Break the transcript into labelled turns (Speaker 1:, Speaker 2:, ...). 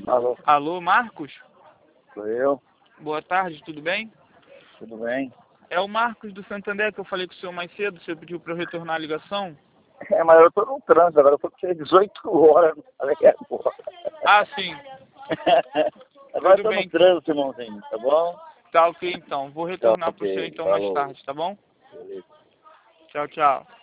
Speaker 1: Alô,
Speaker 2: Alô, Marcos?
Speaker 1: sou eu.
Speaker 2: Boa tarde, tudo bem?
Speaker 1: Tudo bem?
Speaker 2: É o Marcos do Santander que eu falei com o senhor mais cedo, o senhor pediu para eu retornar a ligação?
Speaker 1: É, mas eu tô no trânsito agora, eu tô com 18 horas, não falei agora.
Speaker 2: Ah, sim.
Speaker 1: Agora
Speaker 2: Tudo
Speaker 1: eu tô
Speaker 2: bem,
Speaker 1: no trânsito, irmãozinho, tá bom?
Speaker 2: tá ok então. Vou
Speaker 1: Tá
Speaker 2: retornar para o senhor
Speaker 1: ok,
Speaker 2: então mais
Speaker 1: falou.
Speaker 2: tarde, tá bom?
Speaker 1: Beleza.
Speaker 2: Tchau, tchau.